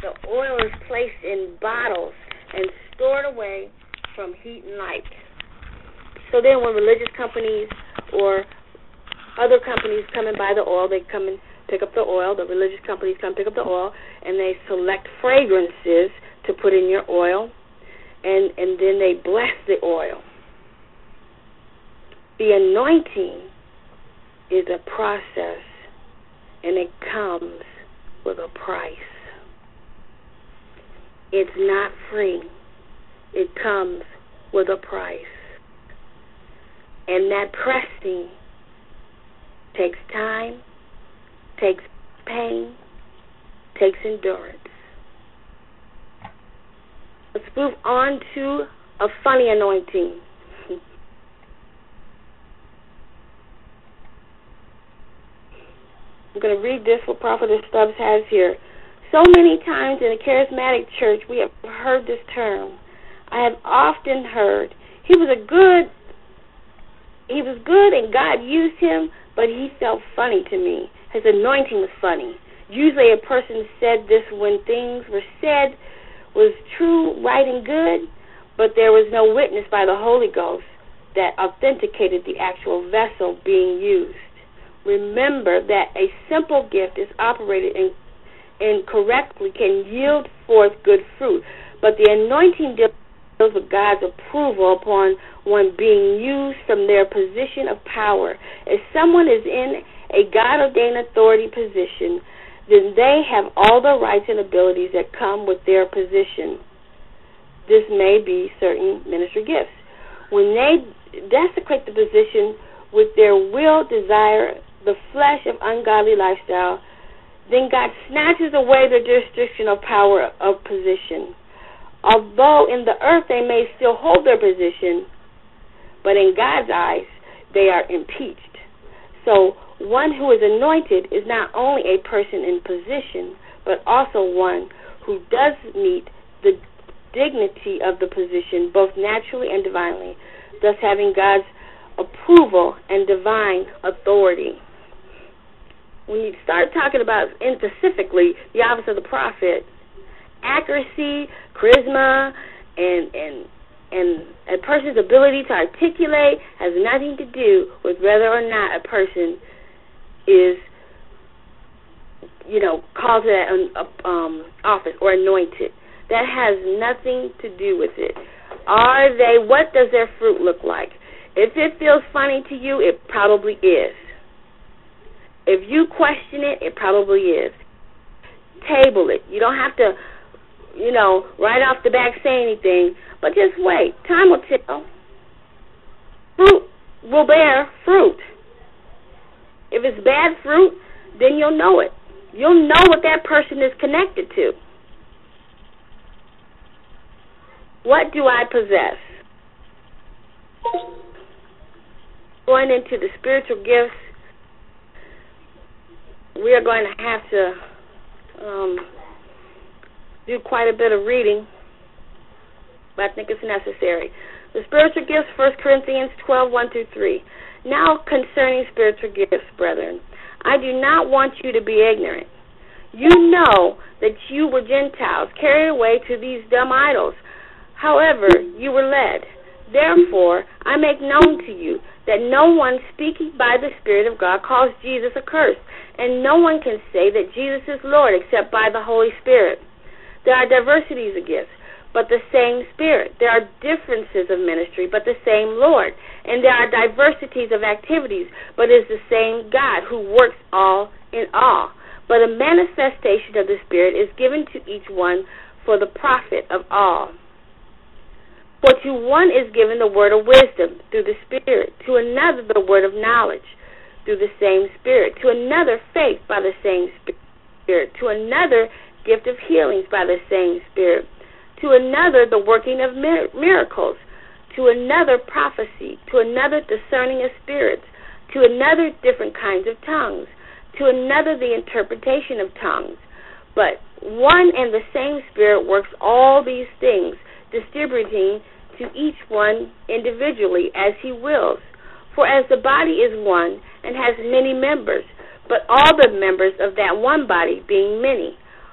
the oil is placed in bottles and stored away from heat and light. So then when religious companies or other companies come and buy the oil, they come and pick up the oil. The religious companies come pick up the oil, and they select fragrances to put in your oil, and then they bless the oil. The anointing is a process, and it comes with a price. It's not free. It comes with a price. And that pressing takes time, takes pain, takes endurance. Let's move on to a funny anointing. I'm going to read this, what Prophetess Stubbs has here. So many times in a charismatic church we have heard this term. I have often heard, he was good and God used him, but he felt funny to me. His anointing was funny. Usually a person said this when things were said was true, right, and good, but there was no witness by the Holy Ghost that authenticated the actual vessel being used. Remember that a simple gift is operated and correctly can yield forth good fruit, but the anointing deals with God's approval upon one being used from their position of power. If someone is in a God-ordained authority position, then they have all the rights and abilities that come with their position. This may be certain ministry gifts. When they desecrate the position with their will, desire, the flesh of ungodly lifestyle, then God snatches away the jurisdiction of power of position. Although in the earth they may still hold their position, but in God's eyes they are impeached. So one who is anointed is not only a person in position, but also one who does meet the dignity of the position, both naturally and divinely, thus having God's approval and divine authority. When you start talking about, specifically, the office of the prophet, accuracy, charisma, and a person's ability to articulate has nothing to do with whether or not a person is, called to that office or anointed. That has nothing to do with it. What does their fruit look like? If it feels funny to you, it probably is. If you question it, it probably is. Table it. You don't have to, right off the bat say anything, but just wait. Time will tell. Fruit will bear fruit. If it's bad fruit, then you'll know it. You'll know what that person is connected to. What do I possess? Going into the spiritual gifts, we are going to have to do quite a bit of reading, but I think it's necessary. The spiritual gifts, 1 Corinthians 12:1-3. Now concerning spiritual gifts, brethren, I do not want you to be ignorant. You know that you were Gentiles, carried away to these dumb idols. However, you were led. Therefore, I make known to you that no one speaking by the Spirit of God calls Jesus accursed, and no one can say that Jesus is Lord except by the Holy Spirit. There are diversities of gifts, but the same Spirit. There are differences of ministry, but the same Lord. And there are diversities of activities, but it is the same God who works all in all. But a manifestation of the Spirit is given to each one for the profit of all. For to one is given the word of wisdom through the Spirit, to another the word of knowledge through the same Spirit, to another faith by the same Spirit, to another gift of healings by the same Spirit, to another the working of miracles, to another prophecy, to another discerning of spirits, to another different kinds of tongues, to another the interpretation of tongues. But one and the same Spirit works all these things, distributing to each one individually as he wills. For as the body is one and has many members, but all the members of that one body being many,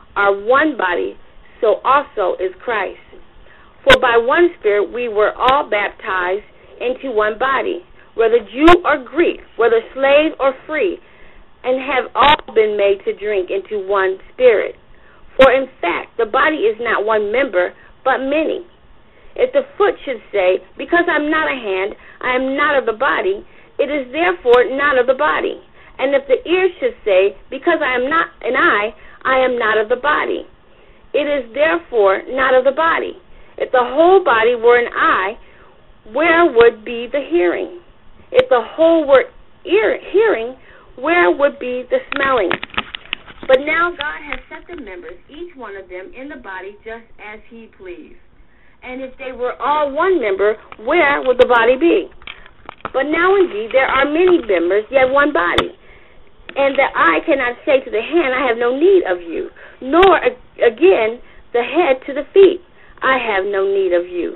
are one body, so also is Christ. For by one Spirit we were all baptized into one body, whether Jew or Greek, whether slave or free, and have all been made to drink into one Spirit. For in fact, the body is not one member, but many. If the foot should say, because I'm not a hand, I am not of the body, it is therefore not of the body. And if the ear should say, because I am not an eye, I am not of the body, it is therefore not of the body. If the whole body were an eye, where would be the hearing? If the whole were hearing, where would be the smelling? But now God has set the members, each one of them, in the body just as He pleased. And if they were all one member, where would the body be? But now indeed there are many members, yet one body. And the eye cannot say to the hand, I have no need of you, nor again the head to the feet, I have no need of you.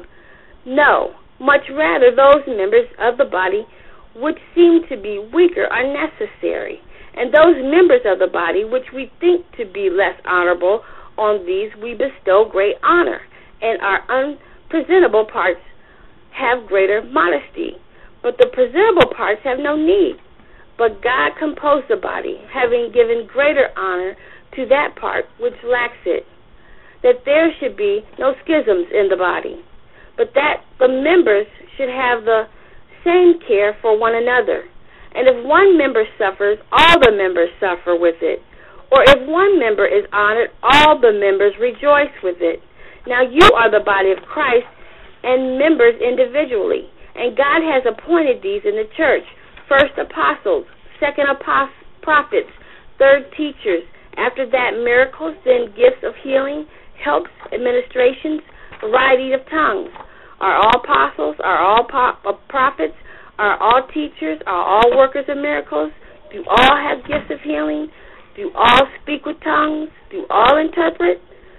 No, much rather those members of the body which seem to be weaker are necessary, and those members of the body which we think to be less honorable, on these we bestow great honor, and our unpresentable parts have greater modesty. But the presentable parts have no need. But God composed the body, having given greater honor to that part which lacks it, that there should be no schisms in the body, but that the members should have the same care for one another. And if one member suffers, all the members suffer with it. Or if one member is honored, all the members rejoice with it. Now you are the body of Christ and members individually. And God has appointed these in the church: first apostles, second prophets, third teachers, after that miracles, then gifts of healing, helps, administrations, variety of tongues. Are all apostles? Are all prophets? Are all teachers? Are all workers of miracles? Do all have gifts of healing? Do all speak with tongues? Do all interpret?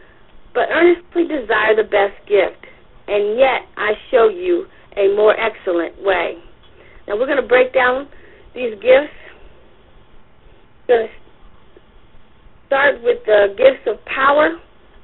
But earnestly desire the best gift, and yet I show you a more excellent way. Now we're going to break down these gifts. We're going to start with the gifts of power.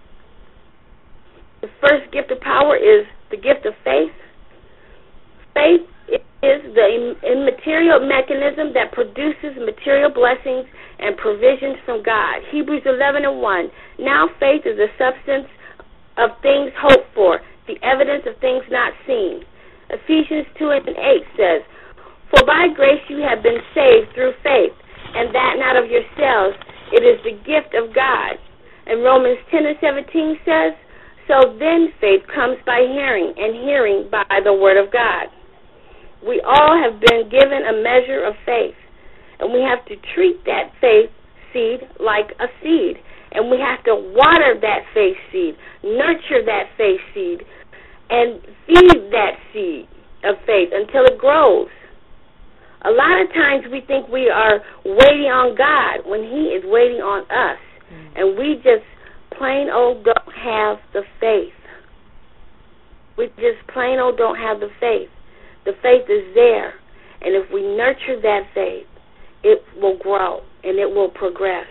The first gift of power is the gift of faith. Faith is the immaterial mechanism that produces material blessings and provisions from God. Hebrews 11:1. Now faith is the substance of things hoped for, the evidence of things not seen. Ephesians 2:8 says, for by grace you have been saved through faith, and that not of yourselves, it is the gift of God. And Romans 10:17 says, so then faith comes by hearing, and hearing by the word of God. We all have been given a measure of faith, and we have to treat that faith seed like a seed, and we have to water that faith seed, nurture that faith seed, and feed that seed of faith until it grows. A lot of times we think we are waiting on God when He is waiting on us, and we just plain old don't have the faith. We just plain old don't have the faith. The faith is there, and if we nurture that faith, it will grow and it will progress.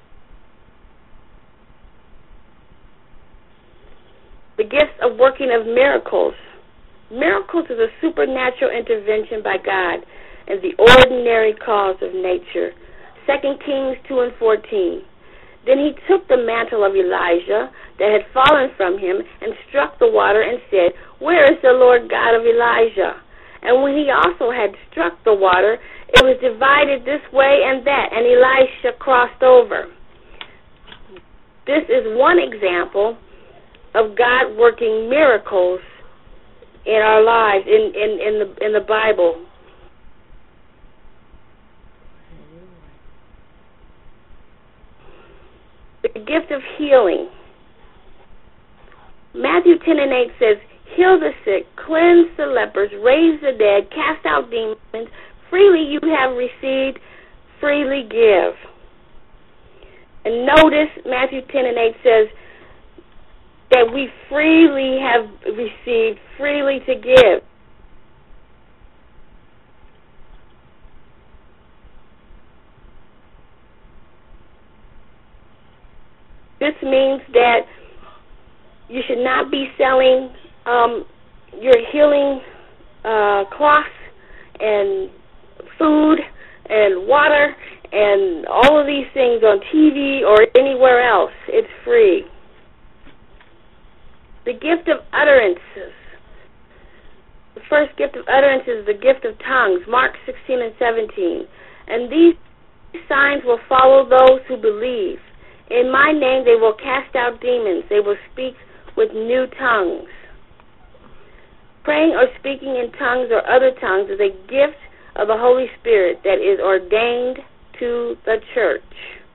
The gifts of working of miracles. Miracles is a supernatural intervention by God in the ordinary cause of nature. 2 Kings 2:14. Then he took the mantle of Elijah that had fallen from him and struck the water and said, where is the Lord God of Elijah? And when he also had struck the water, it was divided this way and that, and Elisha crossed over. This is one example of God working miracles in our lives, in the Bible. The gift of healing. Matthew 10:8 says, heal the sick, cleanse the lepers, raise the dead, cast out demons. Freely you have received, freely give. And notice Matthew 10:8 says that we freely have received, freely to give. This means that you should not be selling your healing cloths and food and water and all of these things on TV or anywhere else. It's free. The gift of utterances. The first gift of utterance is the gift of tongues, Mark 16 and 17. And these signs will follow those who believe. In my name they will cast out demons. They will speak with new tongues. Praying or speaking in tongues or other tongues is a gift of the Holy Spirit that is ordained to the church.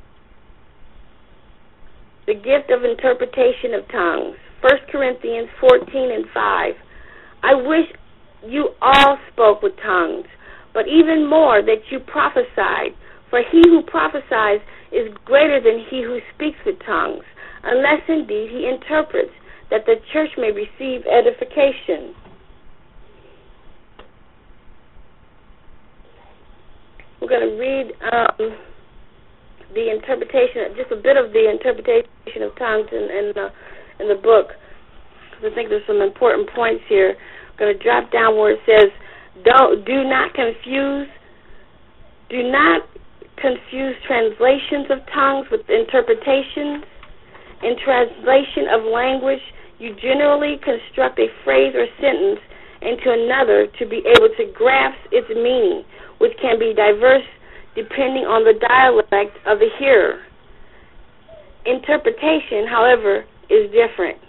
The gift of interpretation of tongues, 1 Corinthians 14 and 5. I wish you all spoke with tongues, but even more that you prophesied. For he who prophesies is greater than he who speaks with tongues, unless indeed he interprets, that the church may receive edification. We're going to read the interpretation, just a bit of the interpretation of tongues in the book, because I think there's some important points here. I'm going to drop down where it says, do not confuse translations of tongues with interpretations. In translation of language, you generally construct a phrase or sentence into another to be able to grasp its meaning, which can be diverse depending on the dialect of the hearer. Interpretation, however, is different.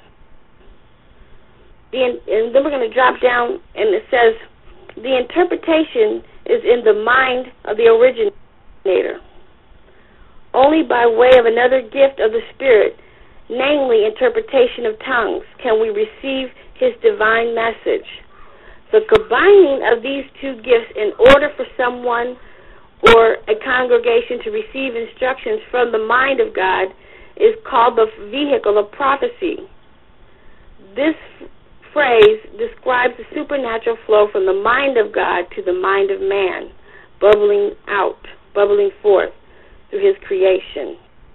And then we're going to drop down, and it says, the interpretation is in the mind of the originator. Only by way of another gift of the Spirit, namely interpretation of tongues, can we receive his divine message. The combining of these two gifts in order for someone or a congregation to receive instructions from the mind of God is called the vehicle of prophecy. This phrase describes the supernatural flow from the mind of God to the mind of man, bubbling forth through his creation.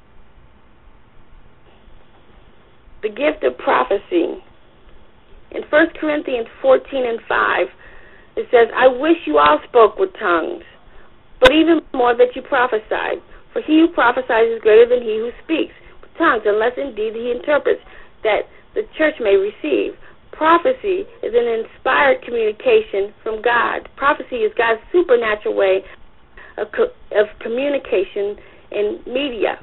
The gift of prophecy. In 1 Corinthians 14 and 5, it says, I wish you all spoke with tongues, but even more that you prophesied. For he who prophesies is greater than he who speaks with tongues, unless indeed he interprets, that the church may receive. Prophecy is an inspired communication from God. Prophecy is God's supernatural way of communication in media.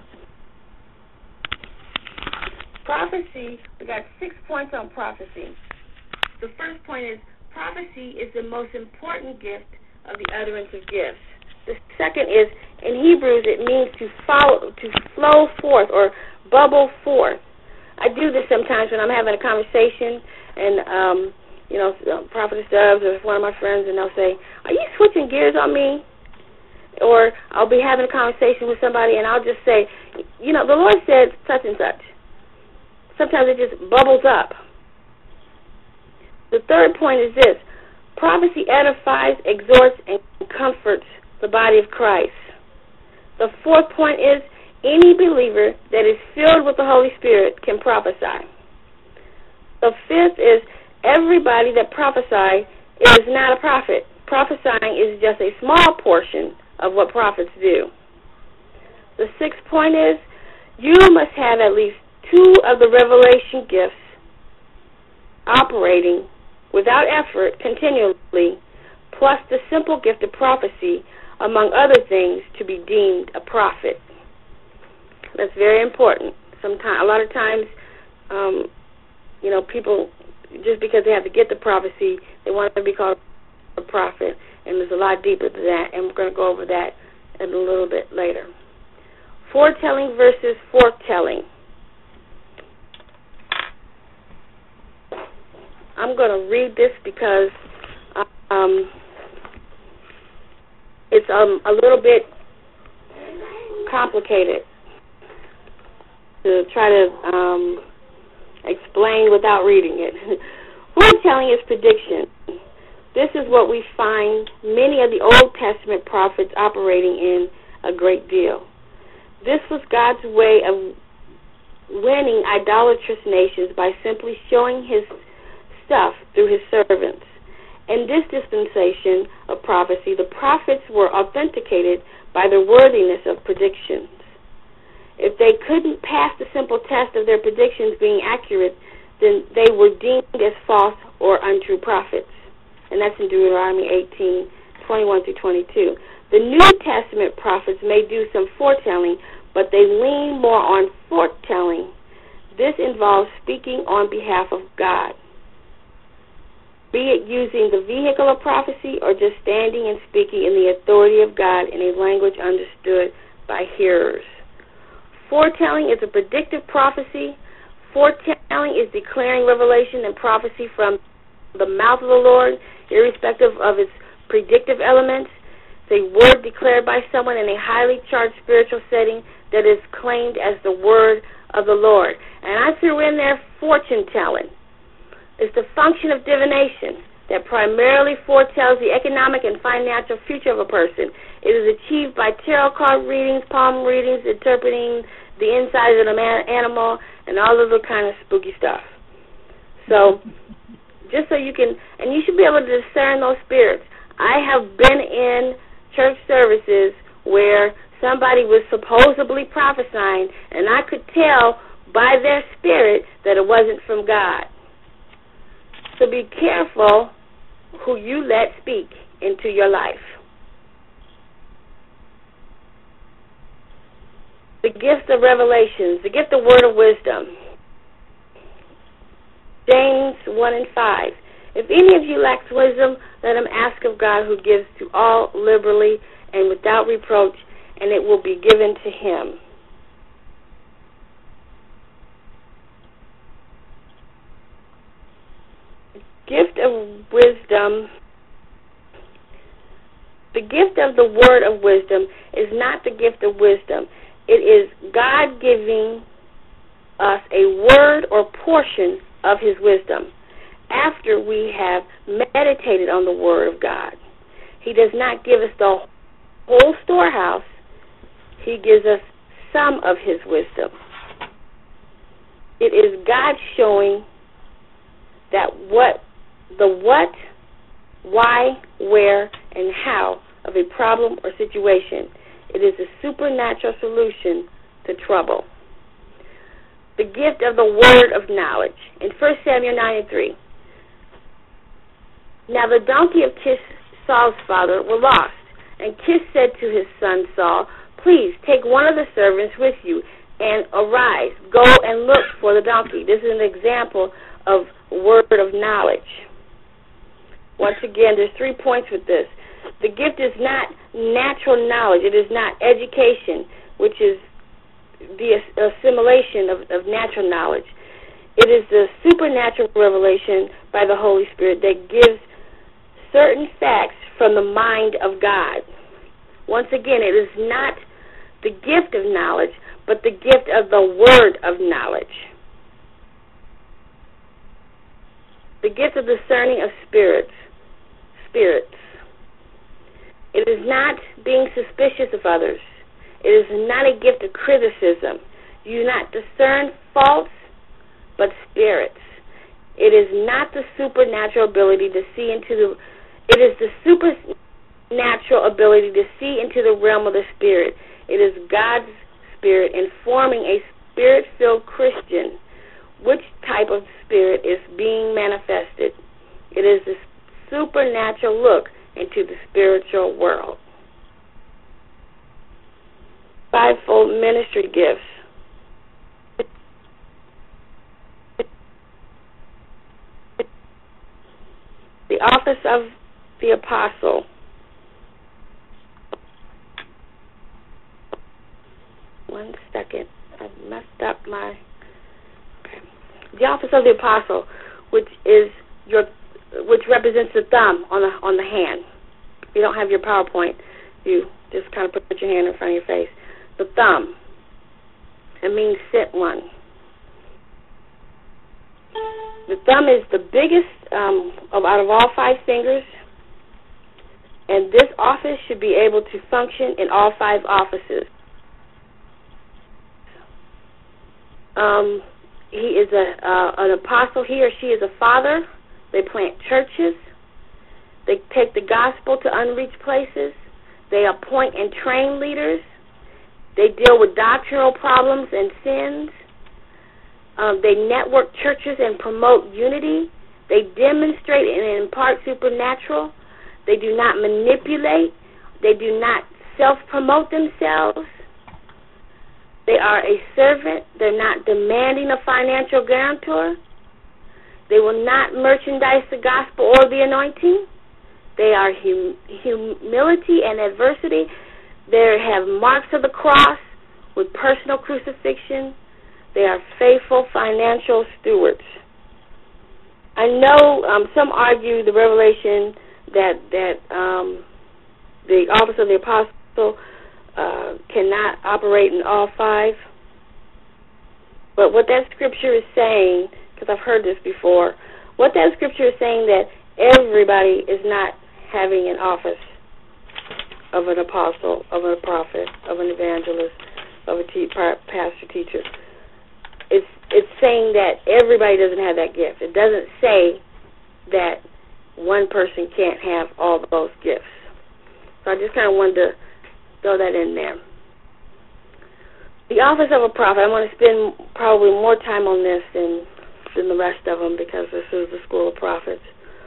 Prophecy, we got 6 points on prophecy. The first point is prophecy is the most important gift of the utterance of gifts. The second is, in Hebrews, it means to flow forth or bubble forth. I do this sometimes when I'm having a conversation, and Prophetess Doves or one of my friends, and they'll say, "Are you switching gears on me?" Or I'll be having a conversation with somebody, and I'll just say, the Lord said such and such. Sometimes it just bubbles up. The third point is this: prophecy edifies, exhorts, and comforts the body of Christ. The fourth point is any believer that is filled with the Holy Spirit can prophesy. The fifth is everybody that prophesies is not a prophet. Prophesying is just a small portion of what prophets do. The sixth point is you must have at least 2 of the revelation gifts operating without effort continually, plus the simple gift of prophecy, among other things, to be deemed a prophet. That's very important. A lot of times, people, just because they have to get the prophecy, they want to be called a prophet, and there's a lot deeper than that, and we're going to go over that a little bit later. Foretelling versus forthtelling. I'm going to read this because it's a little bit complicated to try to explain without reading it. Foretelling is prediction. This is what we find many of the Old Testament prophets operating in a great deal. This was God's way of winning idolatrous nations by simply showing his stuff through his servants. In this dispensation of prophecy, the prophets were authenticated by the worthiness of predictions. If they couldn't pass the simple test of their predictions being accurate, then they were deemed as false or untrue prophets. And that's in Deuteronomy 18:21 through 22. The New Testament prophets may do some foretelling, but they lean more on foretelling. This involves speaking on behalf of God, be it using the vehicle of prophecy or just standing and speaking in the authority of God in a language understood by hearers. Foretelling is a predictive prophecy. Foretelling is declaring revelation and prophecy from the mouth of the Lord, irrespective of its predictive elements. It's a word declared by someone in a highly charged spiritual setting that is claimed as the word of the Lord. And I threw in there fortune telling. It's the function of divination that primarily foretells the economic and financial future of a person. It is achieved by tarot card readings, palm readings, interpreting the insides of an animal, and all of the kind of spooky stuff. So, just so you can, and you should be able to discern those spirits. I have been in church services where somebody was supposedly prophesying, and I could tell by their spirit that it wasn't from God. So be careful who you let speak into your life. The gift of revelations, the gift of word of wisdom. James 1:5. If any of you lacks wisdom, let him ask of God, who gives to all liberally and without reproach, and it will be given to him. Gift of wisdom. The gift of the word of wisdom is not the gift of wisdom. It is God giving us a word or portion of his wisdom after we have meditated on the word of God. He does not give us the whole storehouse. He gives us some of his wisdom. It is God showing that the what, why, where, and how of a problem or situation. It is a supernatural solution to trouble. The gift of the word of knowledge. In 1 Samuel 9:3. Now the donkey of Kish, Saul's father, were lost. And Kish said to his son Saul, please take one of the servants with you and arise, go and look for the donkey. This is an example of word of knowledge. Once again, there's 3 points with this. The gift is not natural knowledge. It is not education, which is the assimilation of natural knowledge. It is the supernatural revelation by the Holy Spirit that gives certain facts from the mind of God. Once again, it is not the gift of knowledge, but the gift of the word of knowledge. The gift of discerning of spirits. It is not being suspicious of others. It is not a gift of criticism. You do not discern faults, but spirits. It is not the supernatural ability to see into the. It is the supernatural ability to see into the realm of the spirit. It is God's spirit informing a spirit-filled Christian which type of spirit is being manifested. It is the supernatural look into the spiritual world. Fivefold ministry gifts. The office of the apostle. One second. I messed up my... Okay. The office of the apostle, which represents the thumb on the hand. If you don't have your PowerPoint, you just kind of put your hand in front of your face. The thumb. It means sent one. The thumb is the biggest out of all 5 fingers, and this office should be able to function in all 5 offices. He is an apostle. He or she is a father. They plant churches. They take the gospel to unreached places. They appoint and train leaders. They deal with doctrinal problems and sins. They network churches and promote unity. They demonstrate and impart supernatural. They do not manipulate. They do not self-promote themselves. They are a servant. They're not demanding a financial guarantor. They will not merchandise the gospel or the anointing. They are humility and adversity. They have marks of the cross with personal crucifixion. They are faithful financial stewards. I know some argue the revelation that the office of the apostle cannot operate in all five. But what that scripture is saying, because I've heard this before, what that scripture is saying that everybody is not having an office of an apostle, of a prophet, of an evangelist, of a pastor, teacher. It's saying that everybody doesn't have that gift. It doesn't say that one person can't have all those gifts. So I just kind of wanted to throw that in there. The office of a prophet, I'm going to spend probably more time on this than the rest of them because this is the school of prophets.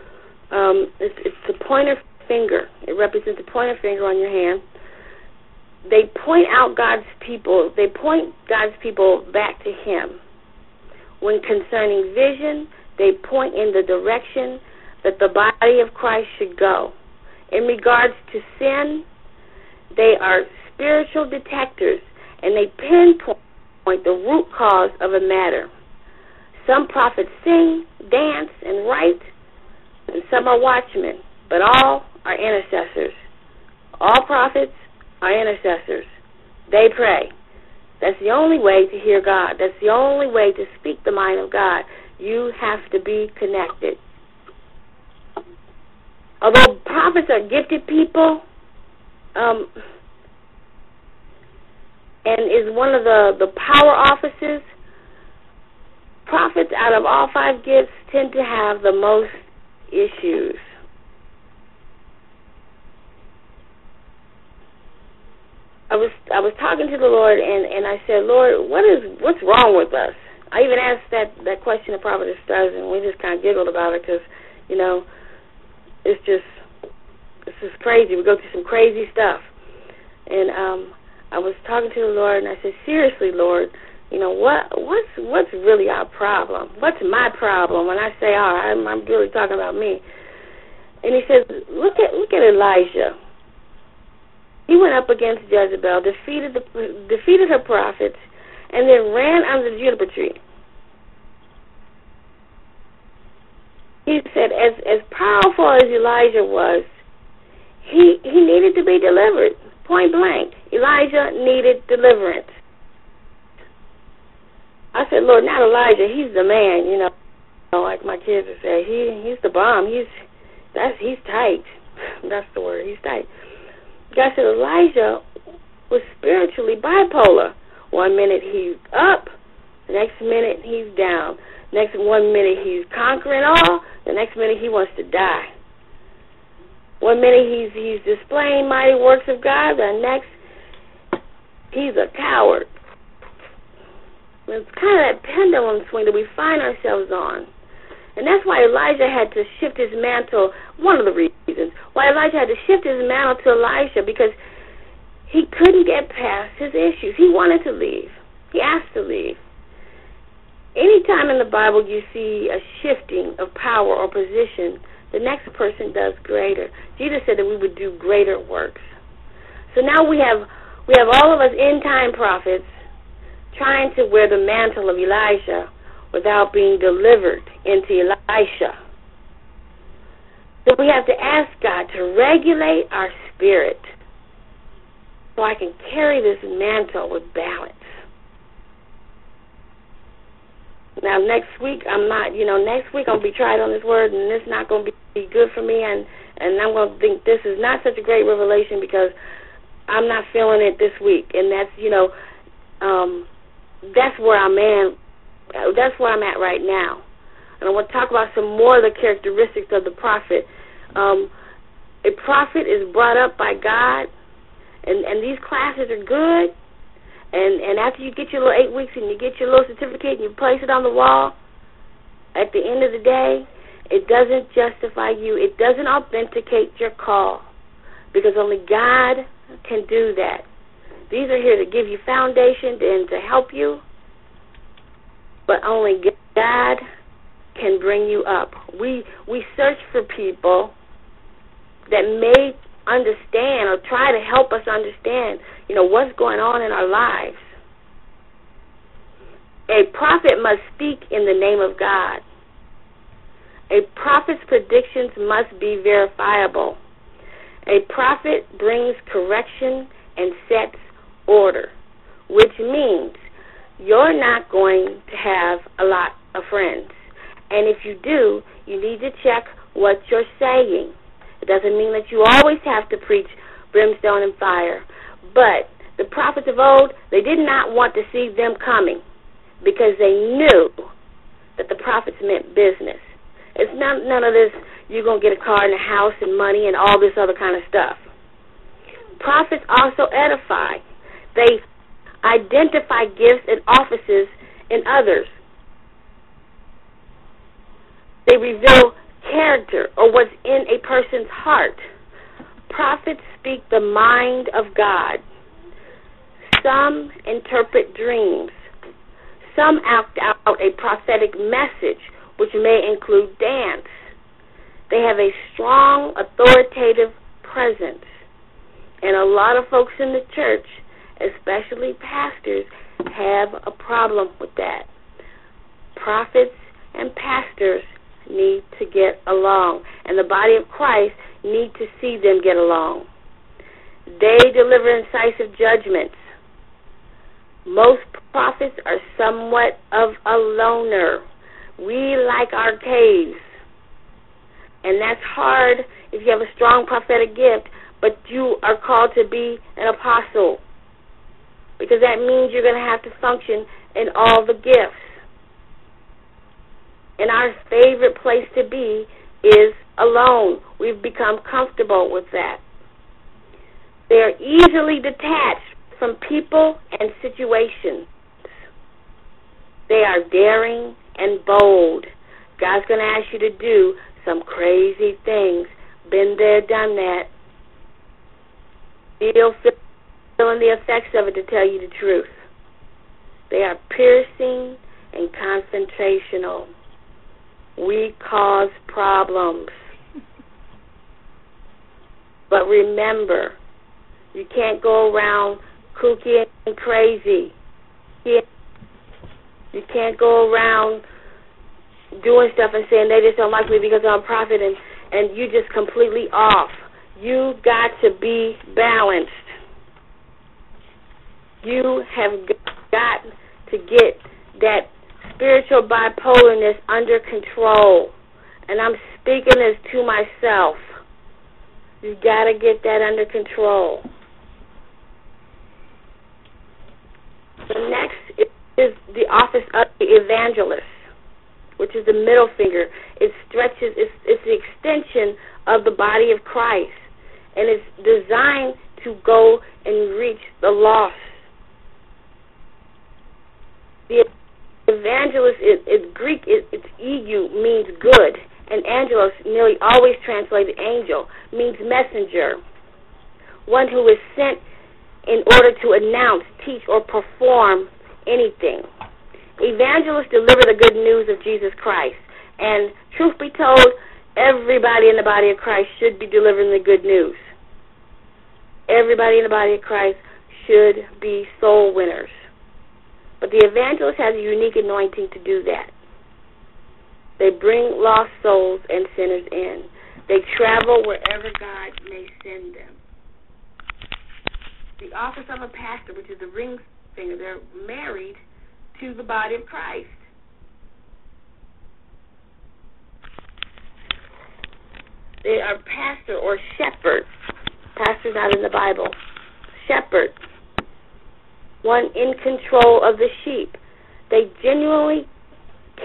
It's the pointer finger. It represents the pointer finger on your hand. They point out God's people. They point God's people back to Him. When concerning vision, they point in the direction that the body of Christ should go. In regards to sin, they are spiritual detectors, and they pinpoint the root cause of a matter. Some prophets sing, dance, and write, and some are watchmen, but all are intercessors. All prophets are intercessors. They pray. That's the only way to hear God. That's the only way to speak the mind of God. You have to be connected. Although prophets are gifted people, and is one of the power offices, prophets out of all five gifts tend to have the most issues. I was talking to the Lord, and I said, Lord, what's wrong with us? I even asked that question to Prophetess Stars, and we just kind of giggled about it because, it's just crazy. We go through some crazy stuff. And I was talking to the Lord, and I said, seriously, Lord, what's really our problem? What's my problem? When I say I'm really talking about me. And He says, look at Elijah. He went up against Jezebel, defeated her prophets, and then ran under the juniper tree. He said, as powerful as Elijah was, he needed to be delivered, point blank. Elijah needed deliverance. I said, Lord, not Elijah. He's the man, like my kids would say. He's the bomb. He's tight. That's the word. He's tight. God said Elijah was spiritually bipolar. 1 minute he's up, the next minute he's down. Next 1 minute he's conquering all, the next minute he wants to die. 1 minute he's displaying mighty works of God, the next he's a coward. It's kind of that pendulum swing that we find ourselves on. And that's why Elijah had to shift his mantle, one of the reasons, why Elijah had to shift his mantle to Elisha, because he couldn't get past his issues. He wanted to leave. He asked to leave. Anytime in the Bible you see a shifting of power or position, the next person does greater. Jesus said that we would do greater works. So now we have all of us end-time prophets trying to wear the mantle of Elijah without being delivered into Elisha. So we have to ask God to regulate our spirit so I can carry this mantle with balance. Now next week I'm going to be tried on this word, and it's not going to be good for me, and I'm going to think this is not such a great revelation because I'm not feeling it this week, and that's where our man That's where I'm at right now. And I want to talk about some more of the characteristics of the prophet. A prophet is brought up by God, and these classes are good. And after you get your little 8 weeks and you get your little certificate and you place it on the wall, at the end of the day, it doesn't justify you. It doesn't authenticate your call, because only God can do that. These are here to give you foundation and to help you, but only God can bring you up. We search for people that may understand or try to help us understand, what's going on in our lives. A prophet must speak in the name of God. A prophet's predictions must be verifiable. A prophet brings correction and sets order, which means you're not going to have a lot of friends. And if you do, you need to check what you're saying. It doesn't mean that you always have to preach brimstone and fire. But the prophets of old, they did not want to see them coming, because they knew that the prophets meant business. It's none of this, you're going to get a car and a house and money and all this other kind of stuff. Prophets also edify. They identify gifts and offices in others. They reveal character or what's in a person's heart. Prophets speak the mind of God. Some interpret dreams. Some act out a prophetic message, which may include dance. They have a strong, authoritative presence. And a lot of folks in the church, especially pastors, have a problem with that. Prophets and pastors need to get along, and the body of Christ need to see them get along. They deliver incisive judgments. Most prophets are somewhat of a loner. We like our caves, and that's hard if you have a strong prophetic gift, but you are called to be an apostle, because that means you're going to have to function in all the gifts. And our favorite place to be is alone. We've become comfortable with that. They are easily detached from people and situations. They are daring and bold. God's going to ask you to do some crazy things. Been there, done that. Still feeling the effects of it, to tell you the truth. They are piercing and confrontational. We cause problems. But remember, you can't go around kooky and crazy. You can't go around doing stuff and saying they just don't like me because I'm a prophet, and you just completely off. You got to be balanced. You have got to get that spiritual bipolarness under control. And I'm speaking this to myself. You've got to get that under control. The next is the office of the evangelist, which is the middle finger. It stretches, it's the extension of the body of Christ, and it's designed to go and reach the lost. The evangelist, it's Greek, it's EU, means good, and angelos, nearly always translated angel, means messenger, one who is sent in order to announce, teach, or perform anything. Evangelists deliver the good news of Jesus Christ, and truth be told, everybody in the body of Christ should be delivering the good news. Everybody in the body of Christ should be soul winners. But the evangelist has a unique anointing to do that. They bring lost souls and sinners in. They travel wherever God may send them. The office of a pastor, which is the ring finger, they're married to the body of Christ. They are pastor or shepherd. Pastor's not in the Bible. Shepherd. One in control of the sheep. They genuinely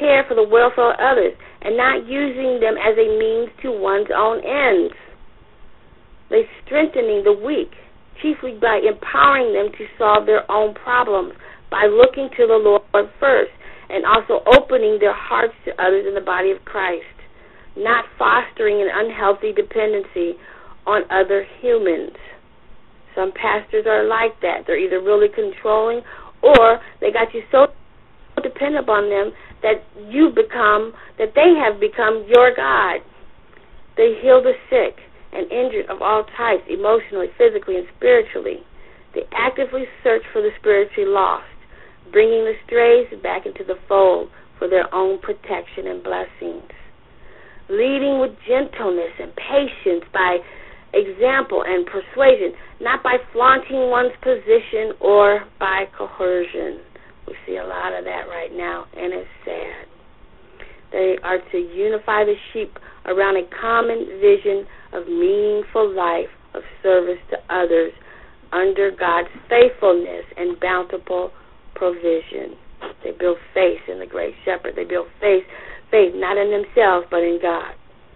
care for the welfare of others and not using them as a means to one's own ends. They're strengthening the weak, chiefly by empowering them to solve their own problems by looking to the Lord first and also opening their hearts to others in the body of Christ, not fostering an unhealthy dependency on other humans. Some pastors are like that. They're either really controlling or they got you so dependent upon them that they have become your God. They heal the sick and injured of all types, emotionally, physically, and spiritually. They actively search for the spiritually lost, bringing the strays back into the fold for their own protection and blessings. Leading with gentleness and patience by example and persuasion, not by flaunting one's position or by coercion. We see a lot of that right now, and it's sad. They are to unify the sheep around a common vision of meaningful life, of service to others, under God's faithfulness and bountiful provision. They build faith in the great shepherd. They build faith not in themselves, but in God.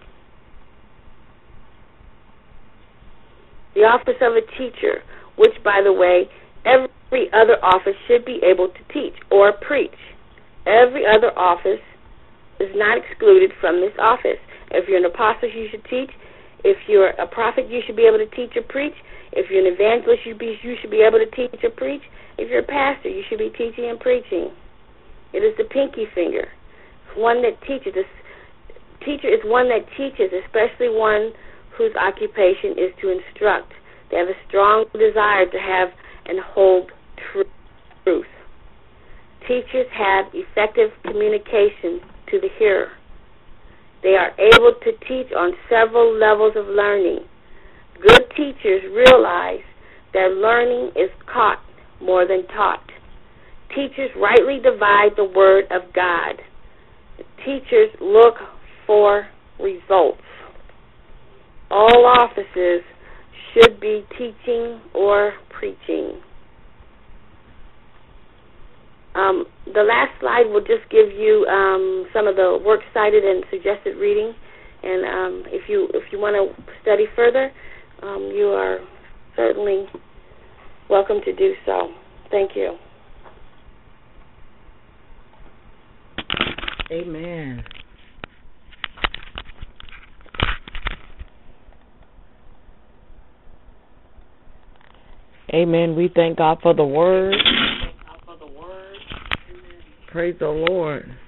The office of a teacher, which, by the way, every other office should be able to teach or preach. Every other office is not excluded from this office. If you're an apostle, you should teach. If you're a prophet, you should be able to teach or preach. If you're an evangelist, you should be able to teach or preach. If you're a pastor, you should be teaching and preaching. It is the pinky finger. It's one that teaches. This teacher is one that teaches, especially one whose occupation is to instruct. They have a strong desire to have and hold truth. Teachers have effective communication to the hearer. They are able to teach on several levels of learning. Good teachers realize that learning is caught more than taught. Teachers rightly divide the word of God. Teachers look for results. All offices should be teaching or preaching. The last slide will just give you some of the works cited and suggested reading. And if you want to study further, you are certainly welcome to do so. Thank you. Amen. Amen. We thank God for the word. Praise the Lord.